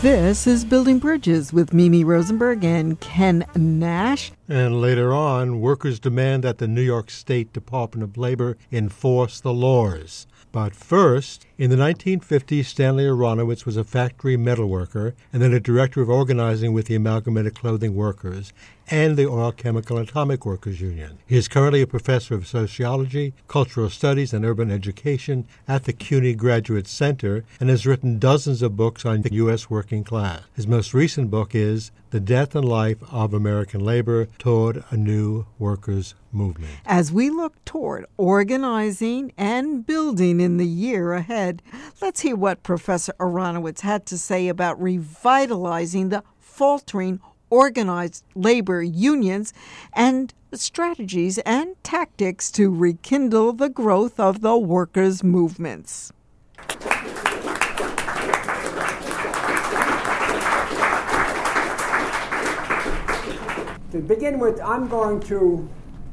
This is Building Bridges with Mimi Rosenberg and Ken Nash. And later on, workers demand that the New York State Department of Labor enforce the laws. But first, in the 1950s, Stanley Aronowitz was a factory metalworker and then a director of organizing with the Amalgamated Clothing Workers and the Oil, Chemical, and Atomic Workers Union. He is currently a professor of sociology, cultural studies, and urban education at the CUNY Graduate Center and has written dozens of books on the U.S. working class. His most recent book is The Death and Life of American Labor Toward a New Workers' Movement. As we look toward organizing and building in the year ahead, let's hear what Professor Aronowitz had to say about revitalizing the faltering organized labor unions and strategies and tactics to rekindle the growth of the workers' movements. To begin with, I'm going to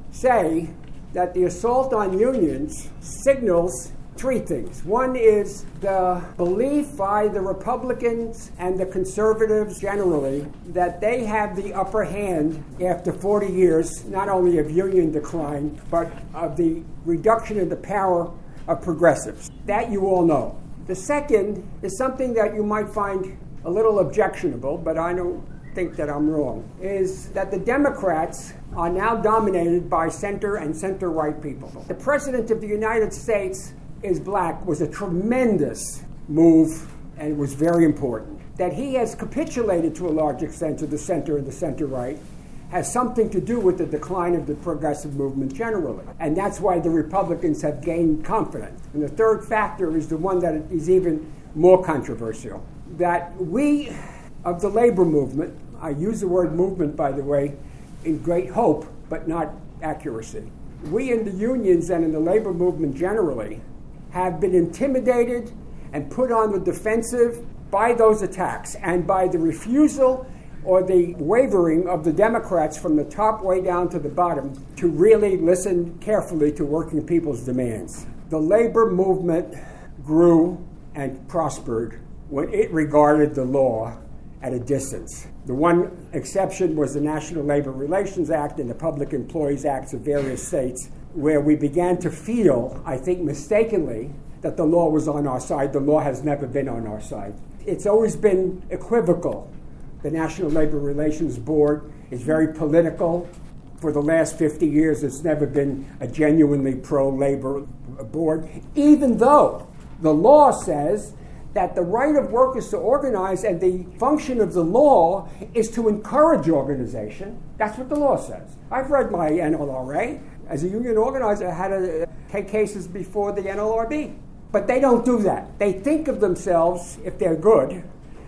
say that the assault on unions signals three things. One is the belief by the Republicans and the conservatives generally that they have the upper hand after 40 years, not only of union decline, but of the reduction of the power of progressives. That you all know. The second is something that you might find a little objectionable, but I don't think that I'm wrong, is that the Democrats are now dominated by center and center-right people. The President of the United States is black was a tremendous move and was very important. That he has capitulated to a large extent to the center and the center-right has something to do with the decline of the progressive movement generally. And that's why the Republicans have gained confidence. And the third factor is the one that is even more controversial. That we of the labor movement, I use the word movement, by the way, in great hope, but not accuracy. We in the unions and in the labor movement generally have been intimidated and put on the defensive by those attacks and by the refusal or the wavering of the Democrats from the top way down to the bottom to really listen carefully to working people's demands. The labor movement grew and prospered when it regarded the law at a distance. The one exception was the National Labor Relations Act and the Public Employees Acts of various states, where we began to feel, I think mistakenly, that the law was on our side. The law has never been on our side. It's always been equivocal. The National Labor Relations Board is very political. For the last 50 years, it's never been a genuinely pro-labor board, even though the law says that the right of workers to organize and the function of the law is to encourage organization. That's what the law says. I've read my NLRA. As a union organizer, I had to take cases before the NLRB. But they don't do that. They think of themselves, if they're good,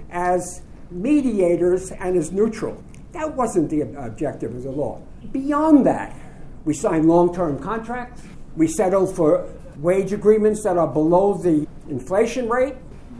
as mediators and as neutral. That wasn't the objective of the law. Beyond that, we sign long-term contracts. We settle for wage agreements that are below the inflation rate.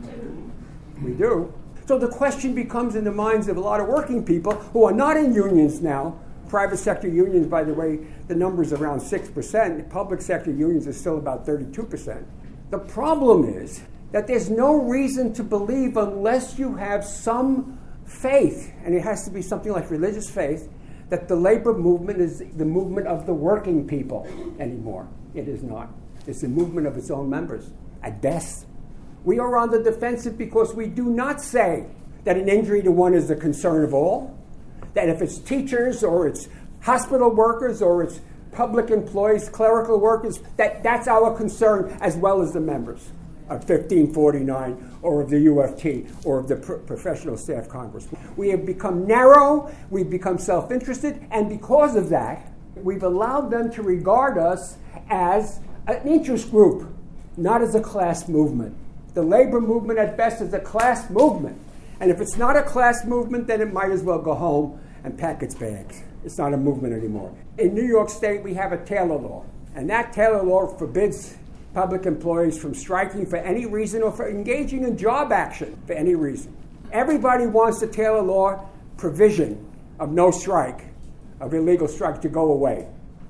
We do. So the question becomes in the minds of a lot of working people who are not in unions now. Private sector unions, by the way, the number's around 6%. Public sector unions are still about 32%. The problem is that there's no reason to believe, unless you have some faith, and it has to be something like religious faith, that the labor movement is the movement of the working people anymore. It is not. It's the movement of its own members, at best. We are on the defensive because we do not say that an injury to one is the concern of all, that if it's teachers or it's hospital workers or it's public employees, clerical workers, that's our concern as well as the members of 1549 or of the UFT or of the Professional Staff Congress. We have become narrow, we've become self-interested, and because of that, we've allowed them to regard us as an interest group, not as a class movement. The labor movement at best is a class movement. And if it's not a class movement, then it might as well go home and pack its bags. It's not a movement anymore. In New York State, we have a Taylor Law. And that Taylor Law forbids public employees from striking for any reason or for engaging in job action for any reason. Everybody wants the Taylor Law provision of no strike, of illegal strike, to go away.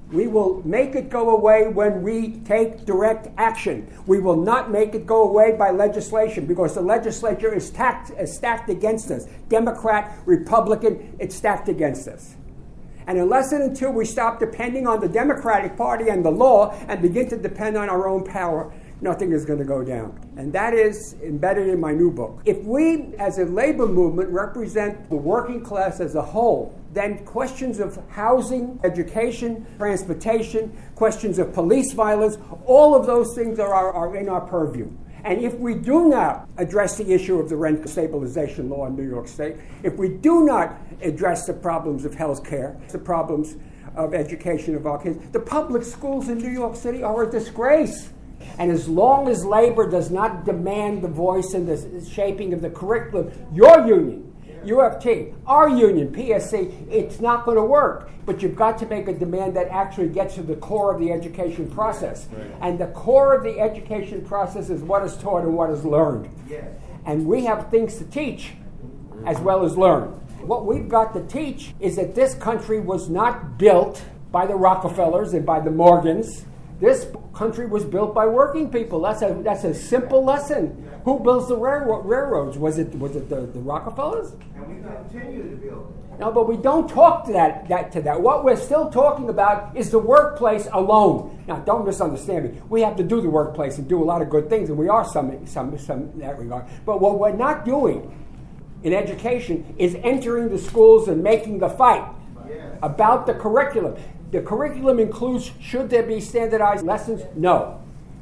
We will make it go away when we take direct action. We will not make it go away by legislation, because the legislature is stacked against us. Democrat, Republican, it's stacked against us. And unless and until we stop depending on the Democratic Party and the law and begin to depend on our own power, nothing is going to go down. And that is embedded in my new book. If we, as a labor movement, represent the working class as a whole, then questions of housing, education, transportation, questions of police violence, all of those things are in our purview. And if we do not address the issue of the rent stabilization law in New York State, if we do not address the problems of health care, the problems of education of our kids, the public schools in New York City are a disgrace. And as long as labor does not demand the voice and the shaping of the curriculum, your union, UFT, our union, PSC, it's not going to work. But you've got to make a demand that actually gets to the core of the education process. Right. And the core of the education process is what is taught and what is learned. Yes. And we have things to teach as well as learn. What we've got to teach is that this country was not built by the Rockefellers and by the Morgans. This country was built by working people. That's a simple lesson. Who builds the railroads? Was it the Rockefellers? And we continue to build it. No, but we don't talk to that. What we're still talking about is the workplace alone. Now, don't misunderstand me. We have to do the workplace and do a lot of good things, and we are some in that regard. But what we're not doing in education is entering the schools and making the fight about the curriculum. The curriculum includes, should there be standardized lessons? No.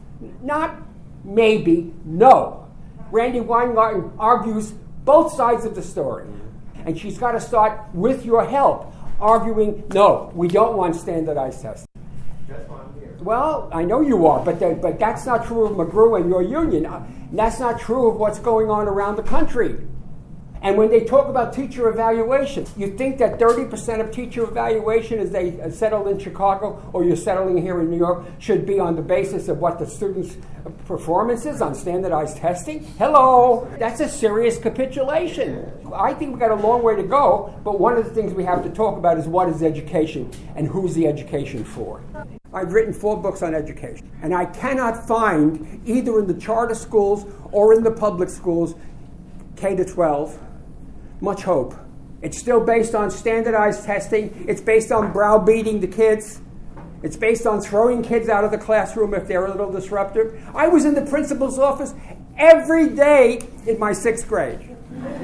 Not maybe, no. Randi Weingarten argues both sides of the story. And she's got to start, with your help, arguing, no, we don't want standardized testing. That's why I'm here. Well, I know you are, but that's not true of McGrew and your union. That's not true of what's going on around the country. And when they talk about teacher evaluation, you think that 30% of teacher evaluation as they settled in Chicago or you're settling here in New York should be on the basis of what the students' performance is on standardized testing? Hello! That's a serious capitulation. I think we've got a long way to go, but one of the things we have to talk about is what is education and who's the education for. I've written 4 books on education, and I cannot find, either in the charter schools or in the public schools, K to 12, much hope. It's still based on standardized testing. It's based on browbeating the kids. It's based on throwing kids out of the classroom if they're a little disruptive. I was in the principal's office every day in my 6th grade.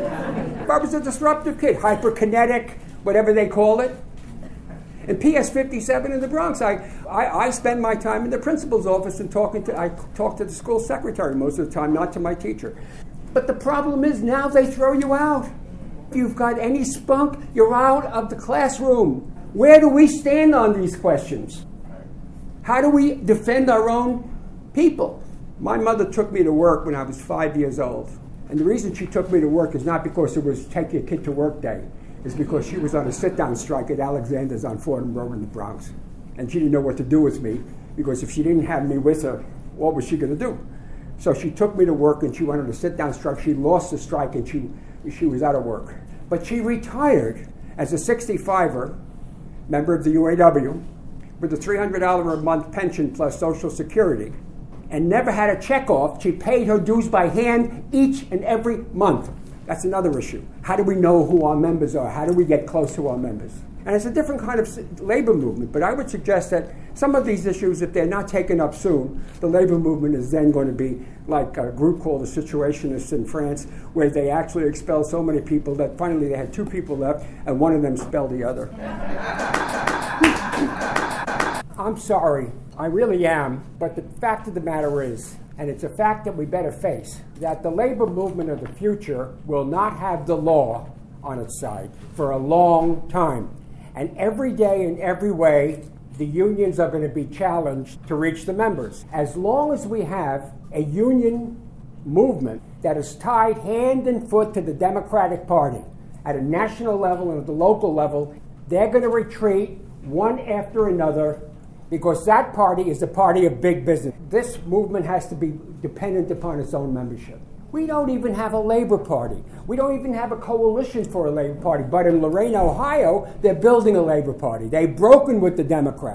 I was a disruptive kid, hyperkinetic, whatever they call it. In PS 57 in the Bronx, I spend my time in the principal's office and I talk to the school secretary most of the time, not to my teacher. But the problem is now they throw you out. If you've got any spunk, you're out of the classroom. Where do we stand on these questions? How do we defend our own people? My mother took me to work when I was 5 years old. And the reason she took me to work is not because it was take your kid to work day. It's because she was on a sit-down strike at Alexander's on Fordham Road in the Bronx. And she didn't know what to do with me, because if she didn't have me with her, what was she going to do? So she took me to work, and she went on a sit-down strike. She lost the strike, and she was out of work. But she retired as a 65er, member of the UAW, with a $300 a month pension plus Social Security, and never had a check off. She paid her dues by hand each and every month. That's another issue. How do we know who our members are? How do we get close to our members? And it's a different kind of labor movement, but I would suggest that some of these issues, if they're not taken up soon, the labor movement is then going to be like a group called the Situationists in France, where they actually expelled so many people that finally they had 2 people left, and one of them expelled the other. I'm sorry, I really am, but the fact of the matter is, and it's a fact that we better face, that the labor movement of the future will not have the law on its side for a long time. And every day in every way, the unions are going to be challenged to reach the members. As long as we have a union movement that is tied hand and foot to the Democratic Party at a national level and at the local level, they're going to retreat one after another, because that party is the party of big business. This movement has to be dependent upon its own membership. We don't even have a Labor Party. We don't even have a coalition for a Labor Party. But in Lorain, Ohio, they're building a Labor Party. They've broken with the Democrats.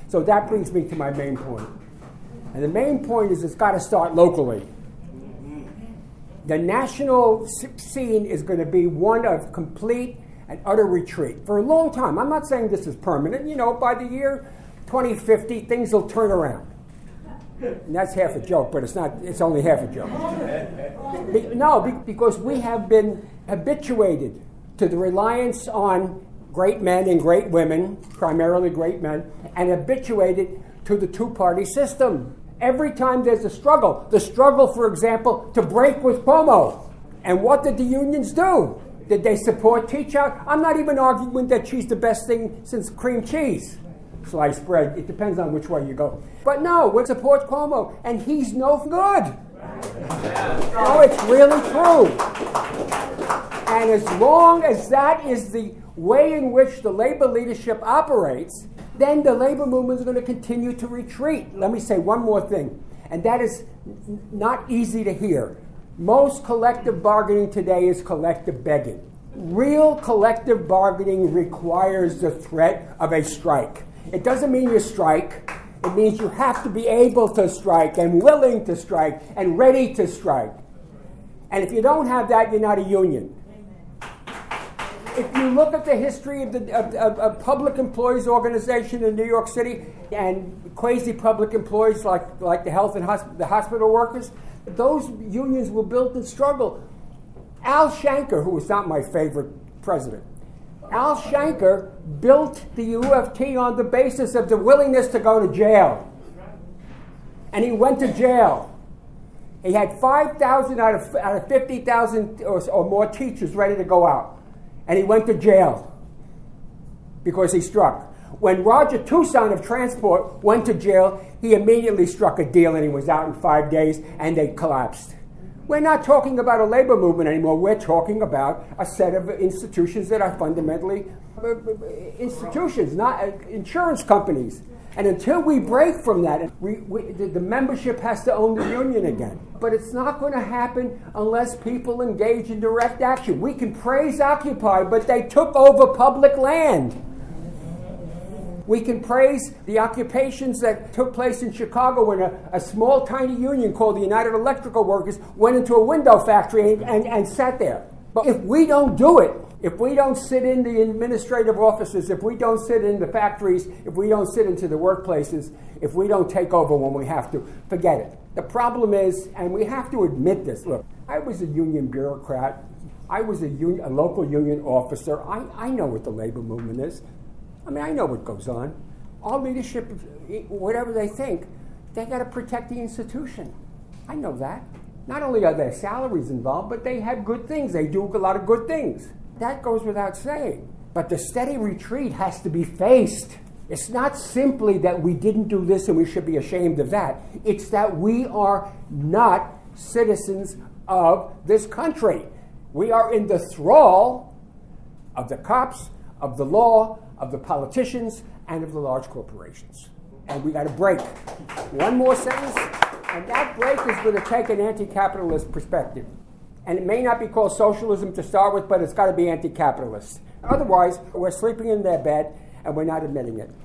So that brings me to my main point. And the main point is it's got to start locally. The national scene is going to be one of complete and utter retreat for a long time. I'm not saying this is permanent. You know, by the year 2050, things will turn around. And that's half a joke, but it's not. It's only half a joke. Because we have been habituated to the reliance on great men and great women, primarily great men, and habituated to the two-party system. Every time there's a struggle, the struggle, for example, to break with Cuomo. And what did the unions do? Did they support teach-out? I'm not even arguing that she's the best thing since cream cheese. Sliced bread, it depends on which way you go. But no, we support Cuomo, and he's no good. No, it's really true. And as long as that is the way in which the labor leadership operates, then the labor movement is going to continue to retreat. Let me say one more thing, and that is not easy to hear. Most collective bargaining today is collective begging. Real collective bargaining requires the threat of a strike. It doesn't mean you strike. It means you have to be able to strike and willing to strike and ready to strike. And if you don't have that, you're not a union. If you look at the history of public employees organization in New York City and crazy public employees like the health and the hospital workers, those unions were built in struggle. Al Shanker, who was not my favorite president, Al Shanker built the UFT on the basis of the willingness to go to jail. And he went to jail. He had 5,000 out of 50,000 or more teachers ready to go out. And he went to jail because he struck. When Roger Tucson of Transport went to jail, he immediately struck a deal and he was out in 5 days and they collapsed. We're not talking about a labor movement anymore. We're talking about a set of institutions that are fundamentally institutions, not insurance companies. And until we break from that, the membership has to own the union again. But it's not going to happen unless people engage in direct action. We can praise Occupy, but they took over public land. We can praise the occupations that took place in Chicago when a small, tiny union called the United Electrical Workers went into a window factory and sat there. But if we don't do it, if we don't sit in the administrative offices, if we don't sit in the factories, if we don't sit into the workplaces, if we don't take over when we have to, forget it. The problem is, and we have to admit this, look, I was a union bureaucrat. I was a local union officer. I know what the labor movement is. I mean, I know what goes on. All leadership, whatever they think, they got to protect the institution. I know that. Not only are their salaries involved, but they have good things. They do a lot of good things. That goes without saying. But the steady retreat has to be faced. It's not simply that we didn't do this and we should be ashamed of that. It's that we are not citizens of this country. We are in the thrall of the cops, of the law, of the politicians, and of the large corporations. And we got to break. One more sentence, and that break is going to take an anti-capitalist perspective. And it may not be called socialism to start with, but it's got to be anti-capitalist. Otherwise, we're sleeping in their bed, and we're not admitting it.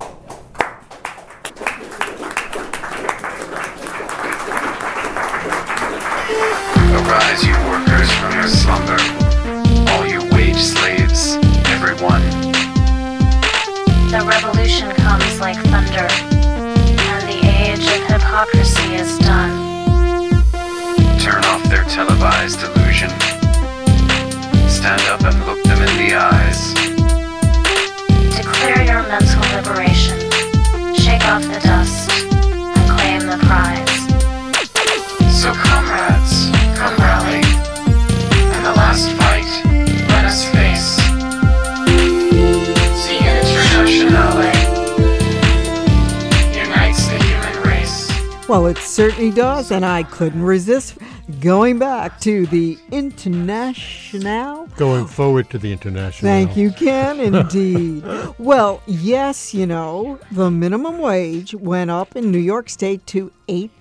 Arise, you workers, from your slumber, all you wage slaves, everyone. The revolution comes like thunder, and the age of hypocrisy is done. Turn off their televised illusion. Stand up and look them in the eyes. Declare your mental liberation. Shake off the dust and claim the prize. So comrades, come rally. In the last fight, let us face the Internationale. Unites the human race. Well, it certainly does, and I couldn't resist going back to the Internationale. Going forward to the International. Thank you, Ken, indeed. Well, yes, you know, the minimum wage went up in New York State to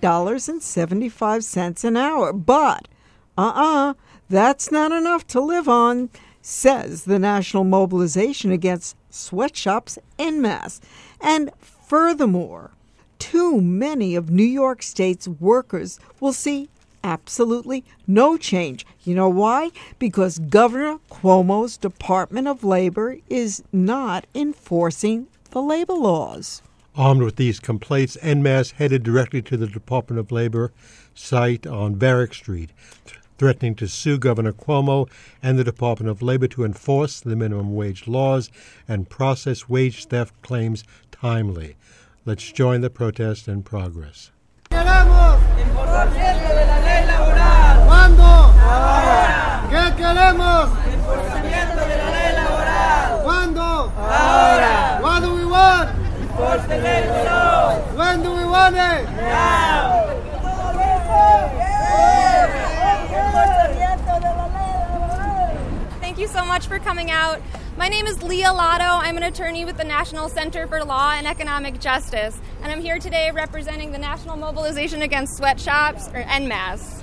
$8.75 an hour. But, that's not enough to live on, says the National Mobilization Against Sweatshops en masse. And Furthermore, too many of New York State's workers will see absolutely no change. You know why? Because Governor Cuomo's Department of Labor is not enforcing the labor laws. Armed with these complaints, en masse headed directly to the Department of Labor site on Varick Street, threatening to sue Governor Cuomo and the Department of Labor to enforce the minimum wage laws and process wage theft claims timely. Let's join the protest in progress. Queremos enforcamiento de la ley laboral. ¿Cuándo? Ahora. ¿Qué queremos? Enforcamiento de la ley laboral. ¿Cuándo? Ahora. What do we want? Enforcement of the law. When do we want it? Now. Thank you so much for coming out. My name is Leah Lotto. I'm an attorney with the National Center for Law and Economic Justice, and I'm here today representing the National Mobilization Against Sweatshops, or NMAS.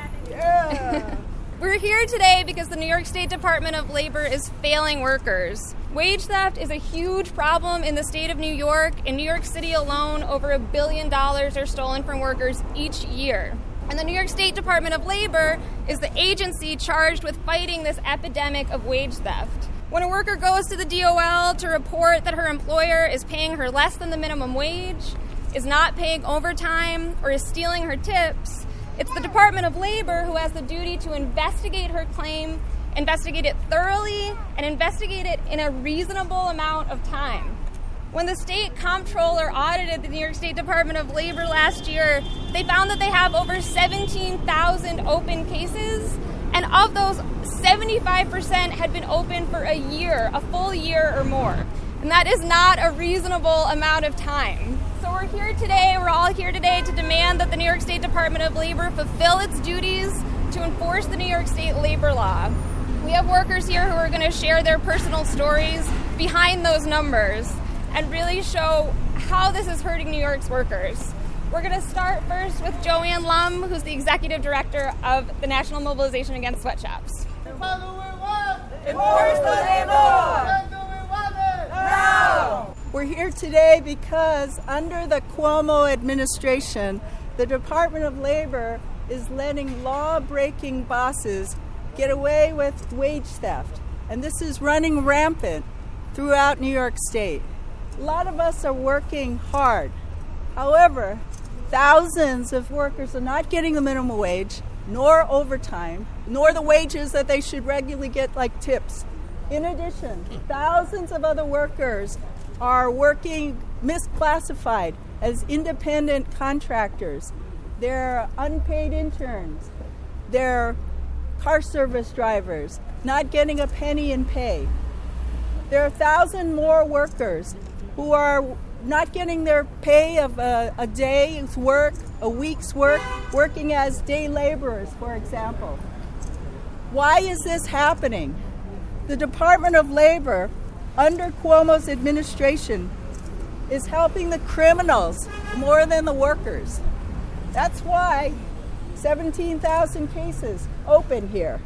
Yeah. We're here today because the New York State Department of Labor is failing workers. Wage theft is a huge problem in the state of New York. In New York City alone, over $1 billion are stolen from workers each year. And the New York State Department of Labor is the agency charged with fighting this epidemic of wage theft. When a worker goes to the DOL to report that her employer is paying her less than the minimum wage, is not paying overtime, or is stealing her tips, it's the Department of Labor who has the duty to investigate her claim, investigate it thoroughly, and investigate it in a reasonable amount of time. When the state comptroller audited the New York State Department of Labor last year, they found that they have over 17,000 open cases, and of those, 75% had been open for a year, a full year or more. And that is not a reasonable amount of time. So we're all here today to demand that the New York State Department of Labor fulfill its duties to enforce the New York State labor law. We have workers here who are going to share their personal stories behind those numbers and really show how this is hurting New York's workers. We're going to start first with Joanne Lum, who's the executive director of the National Mobilization Against Sweatshops. What do we want? Enforce the labor! When do we want it? Now! We're here today because under the Cuomo administration, the Department of Labor is letting law-breaking bosses get away with wage theft. And this is running rampant throughout New York State. A lot of us are working hard. However, thousands of workers are not getting the minimum wage, nor overtime, nor the wages that they should regularly get, like tips. In addition, thousands of other workers are working misclassified as independent contractors. They're unpaid interns. They're car service drivers, not getting a penny in pay. There are 1,000 more workers who are not getting their pay of a day's work, a week's work, working as day laborers, for example. Why is this happening? The Department of Labor, under Cuomo's administration, is helping the criminals more than the workers. That's why 17,000 cases open here.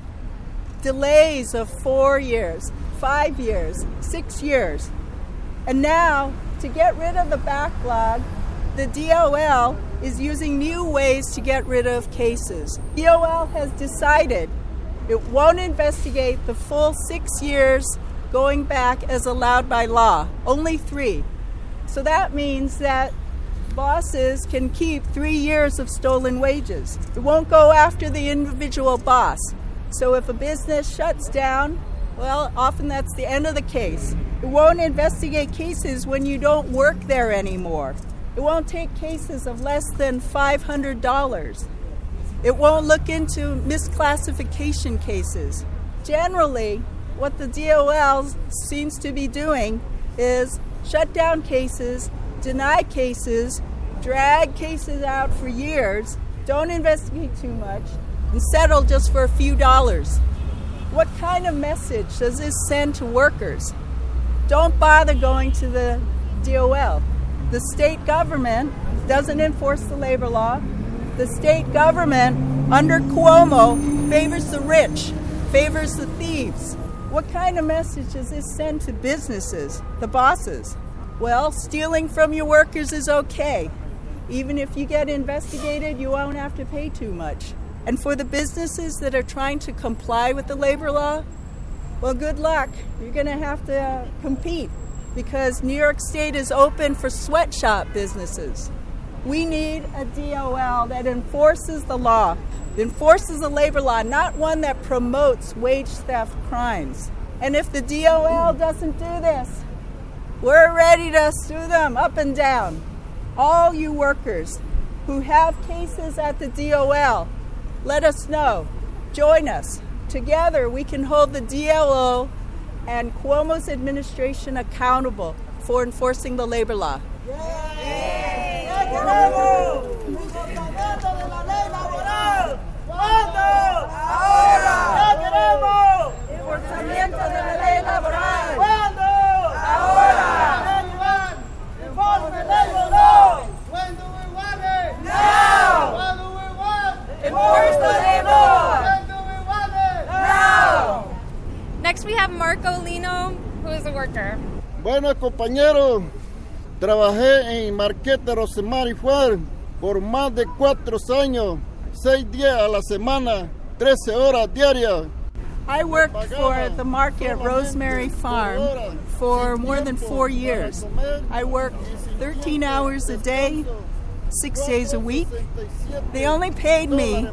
Delays of 4 years, 5 years, 6 years. And now, to get rid of the backlog, the DOL is using new ways to get rid of cases. DOL has decided it won't investigate the full 6 years going back as allowed by law, only 3. So that means that bosses can keep 3 years of stolen wages. It won't go after the individual boss. So if a business shuts down, well, often that's the end of the case. It won't investigate cases when you don't work there anymore. It won't take cases of less than $500. It won't look into misclassification cases. Generally, what the DOL seems to be doing is shut down cases, deny cases, drag cases out for years, don't investigate too much, and settle just for a few dollars. What kind of message does this send to workers? Don't bother going to the DOL. The state government doesn't enforce the labor law. The state government, under Cuomo, favors the rich, favors the thieves. What kind of message does this send to businesses, the bosses? Well, stealing from your workers is okay. Even if you get investigated, you won't have to pay too much. And for the businesses that are trying to comply with the labor law, well, good luck. You're going to have to compete because New York State is open for sweatshop businesses. We need a DOL that enforces the law, enforces the labor law, not one that promotes wage theft crimes. And if the DOL doesn't do this, we're ready to sue them up and down. All you workers who have cases at the DOL, let us know. Join us. Together we can hold the DLO and Cuomo's administration accountable for enforcing the labor law. Next we have Marco Lino, who is a worker. Bueno, compañeros, trabajé en Marqueta Rosemary Farm por más de 4 años, 6 días a la semana, 13 horas diarias. I worked for the market Rosemary Farm for more than 4 years. I worked 13 hours a day, 6 days a week. They only paid me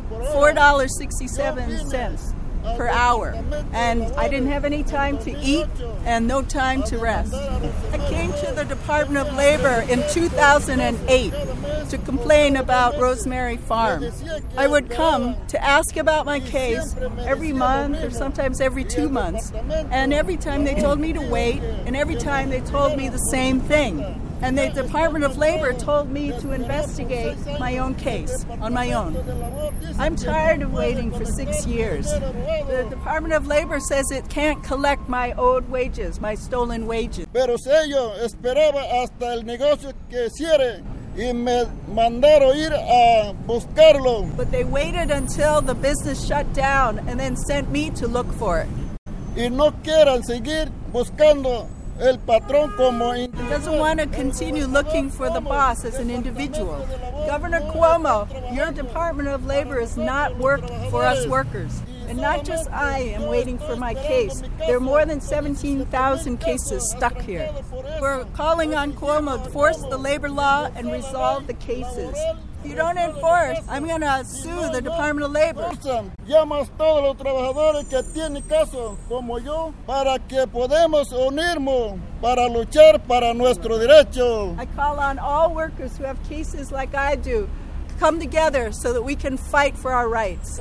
$4.67 per hour, and I didn't have any time to eat and no time to rest. I came to the Department of Labor in 2008 to complain about Rosemary Farm. I would come to ask about my case every month or sometimes every 2 months, and every time they told me to wait, and every time they told me the same thing. And the Department of Labor told me to investigate my own case on my own. I'm tired of waiting for 6 years. The Department of Labor says it can't collect my owed wages, my stolen wages. Pero ellos esperaban hasta el negocio que cierre y me mandaron ir a buscarlo. But they waited until the business shut down and then sent me to look for it. Y no quieran seguir buscando el patrón como He doesn't want to continue looking for the boss as an individual. Governor Cuomo, your Department of Labor is not working for us workers. And not just I am waiting for my case. There are more than 17,000 cases stuck here. We're calling on Cuomo to force the labor law and resolve the cases. If you don't enforce, I'm going to sue the Department of Labor. Llamas a todos los trabajadores que tienen caso como yo para que podamos unirnos para luchar para nuestro derecho. I call on all workers who have cases like I do to come together so that we can fight for our rights.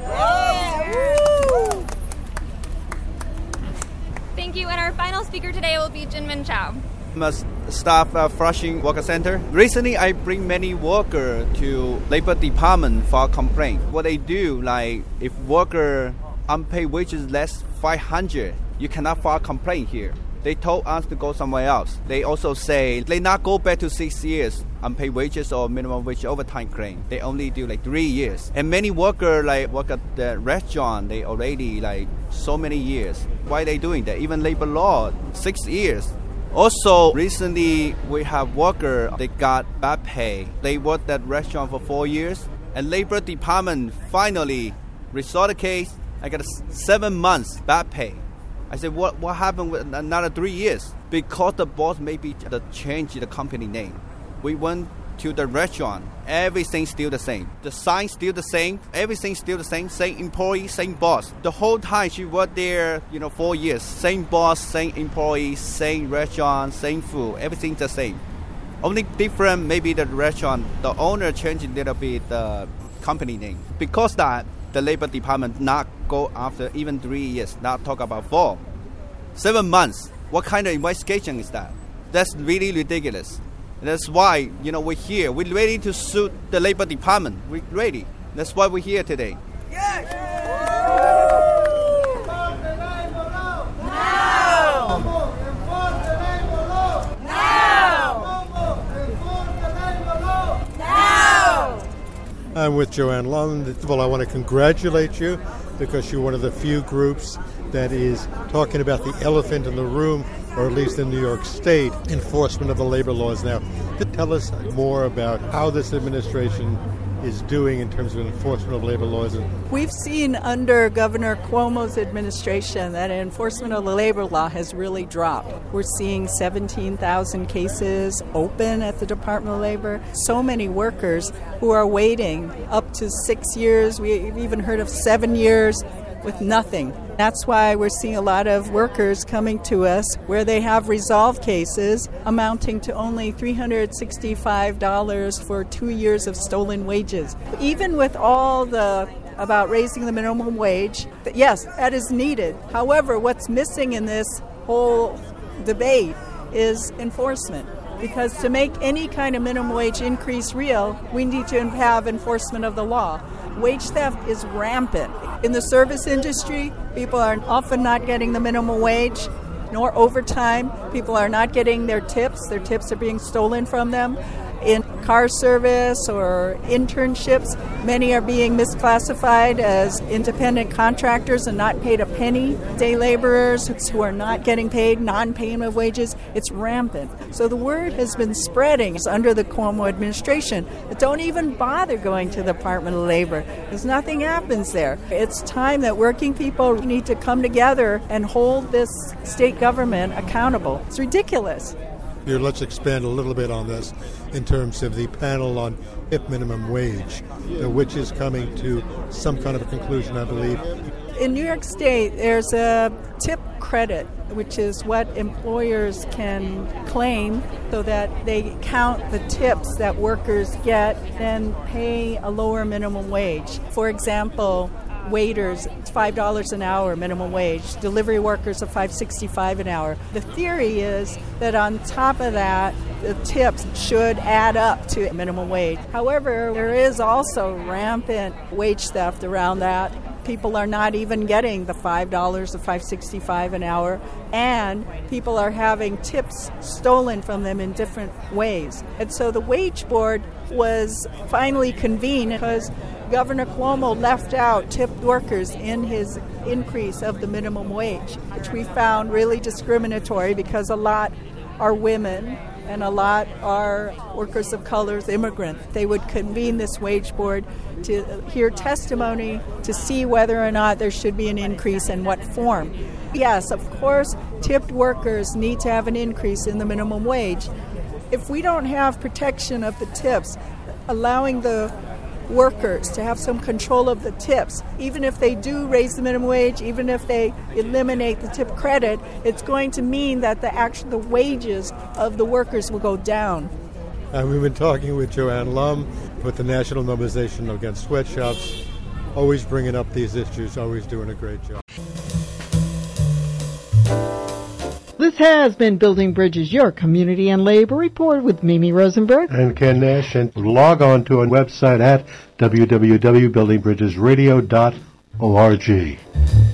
Thank you, and our final speaker today will be Jinmin Chow. I'm a staff at Flushing Worker Center. Recently, I bring many workers to Labor Department for complaint. What they do, like if worker unpaid wages less 500, you cannot file a complaint here. They told us to go somewhere else. They also say they not go back to 6 years unpaid wages or minimum wage overtime claim. They only do like 3 years. And many workers like work at the restaurant, they already like so many years. Why are they doing that? Even labor law, 6 years. Also, recently we have workers, they got bad pay. They worked at restaurant for 4 years, and Labor Department finally resolved the case. I got 7 months bad pay. I said, what happened with another 3 years? Because the boss maybe changed the company name. We went to the restaurant, everything's still the same. The sign's still the same, everything's still the same employee, same boss. The whole time she worked there, 4 years, same boss, same employee, same restaurant, same food, everything's the same. Only different, maybe the restaurant, the owner changed a little bit the company name. Because that, the Labor Department not go after even 3 years, not talk about 4. 7 months, what kind of investigation is that? That's really ridiculous. That's why, we're here. We're ready to sue the Labor Department. We're ready. That's why we're here today. Now! I'm with Joanne Lund. Well, I want to congratulate you because you're one of the few groups that is talking about the elephant in the room, or at least in New York State, enforcement of the labor laws. Now, tell us more about how this administration is doing in terms of enforcement of labor laws. We've seen under Governor Cuomo's administration that enforcement of the labor law has really dropped. We're seeing 17,000 cases open at the Department of Labor. So many workers who are waiting up to 6 years. We've even heard of 7 years with nothing. That's why we're seeing a lot of workers coming to us where they have resolved cases amounting to only $365 for 2 years of stolen wages. Even with all the about raising the minimum wage, yes, that is needed. However, what's missing in this whole debate is enforcement. Because to make any kind of minimum wage increase real, we need to have enforcement of the law. Wage theft is rampant. In the service industry, people are often not getting the minimum wage, nor overtime. People are not getting their tips. Their tips are being stolen from them. In car service or internships, many are being misclassified as independent contractors and not paid a penny. Day laborers who are not getting paid, non-payment of wages, it's rampant. So the word has been spreading under the Cuomo administration. Don't even bother going to the Department of Labor because nothing happens there. It's time that working people need to come together and hold this state government accountable. It's ridiculous. Here, let's expand a little bit on this in terms of the panel on tip minimum wage, which is coming to some kind of a conclusion, I believe. In New York State, there's a tip credit, which is what employers can claim so that they count the tips that workers get and pay a lower minimum wage. For example, waiters, it's $5 an hour minimum wage. Delivery workers are $5.65 an hour. The theory is that on top of that, the tips should add up to minimum wage. However, there is also rampant wage theft around that. People are not even getting the $5 to $5.65 an hour, and people are having tips stolen from them in different ways. And so the wage board was finally convened because Governor Cuomo left out tipped workers in his increase of the minimum wage, which we found really discriminatory because a lot are women and a lot are workers of color, immigrants. They would convene this wage board to hear testimony to see whether or not there should be an increase and what form. Yes, of course, tipped workers need to have an increase in the minimum wage. If we don't have protection of the tips, allowing the workers to have some control of the tips, even if they do raise the minimum wage, even if they eliminate the tip credit, it's going to mean that the wages of the workers will go down. And we've been talking with Joanne Lum with the National Mobilization Against Sweatshops, always bringing up these issues, always doing a great job. This has been Building Bridges, your community and labor report with Mimi Rosenberg and Ken Nash. And log on to our website at www.buildingbridgesradio.org.